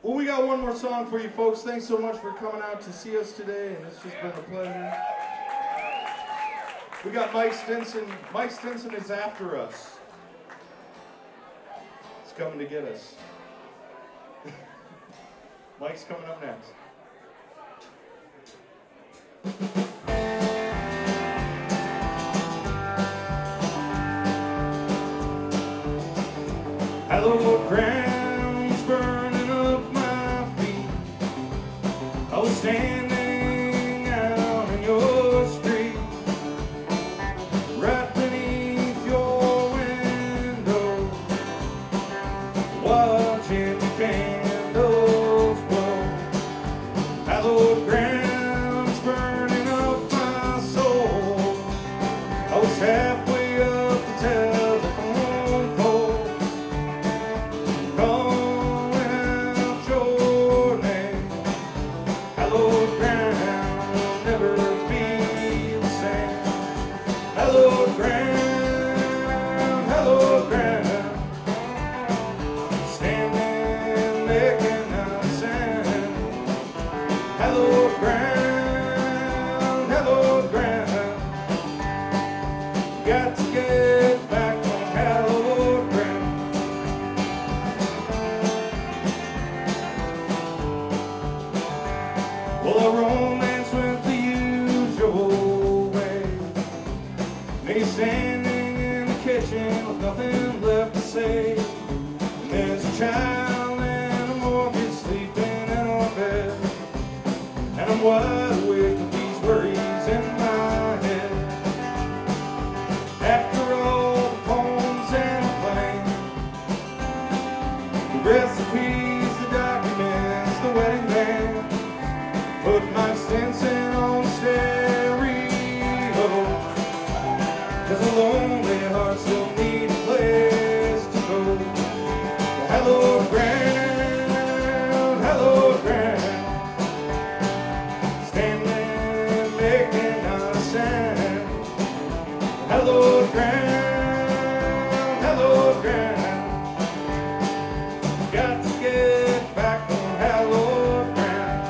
Well, we got one more song for you folks. Thanks so much for coming out to see us today, and it's just been a pleasure. We got Mike Stinson. Mike Stinson is after us. He's coming to get us. Mike's coming up next. Hello, ground's burning up my feet. I was standing out in your street, right beneath your window, watching the candles glow. Hallowed ground's burning up my soul. I was halfway up the telephone pole, calling out your name. Hallowed ground will never be the same. Hallowed ground, standing making a sound. Hallowed ground, got to get back on hallowed ground. Well, a romance went the usual way. Me standing in the kitchen with nothing left to say. And there's a child and a mortgage sleeping in our bed. And I'm wide awake with these worries in my head. After all the poems and the plans, the recipes, the documents, the wedding bands, put my Stinson on stereo, 'cause a lonely heart still needs a place to go. The hallowed ground, standing making a sound. Hallowed ground, got to get back on hallowed ground.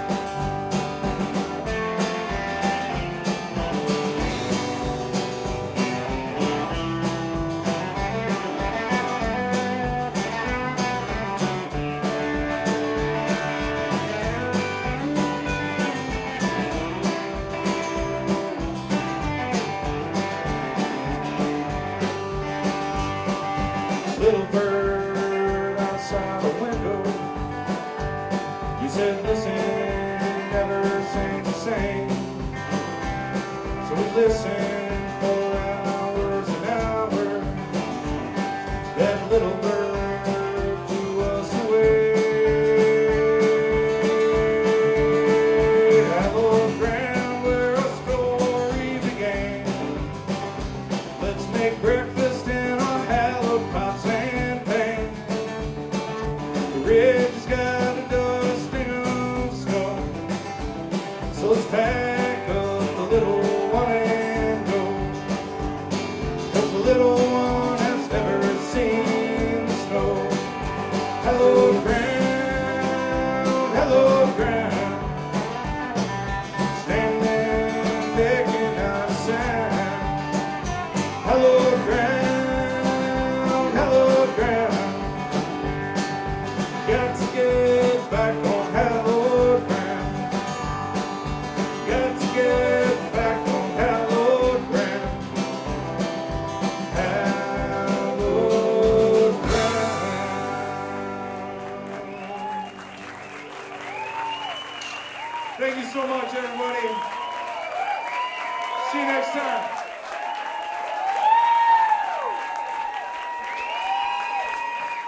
Little bird outside the window, you said listen, it never sings the same. So we listened for hours and hours. That little bird flew us away. Hallowed ground where a story began. Let's make breakfast in our hallowed pots and pans. The ridge has got a dusting of snow, so let's pack up the little one and go. 'Cause the little one has never seen the snow. Hallowed ground, standing making a sound. Hallowed ground, got to get back on hallowed ground. Got to get back on hallowed ground. Hallowed ground. Thank you so much, everybody. See you next time.